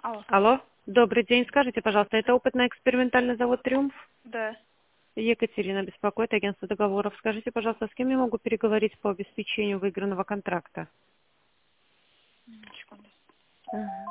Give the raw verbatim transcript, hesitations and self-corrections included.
Алло. Алло, добрый день. Скажите, пожалуйста, это опытно-экспериментальный завод «Триумф»? Да. Екатерина беспокоит, агентство договоров. Скажите, пожалуйста, с кем я могу переговорить по обеспечению выигранного контракта? М, Секунду.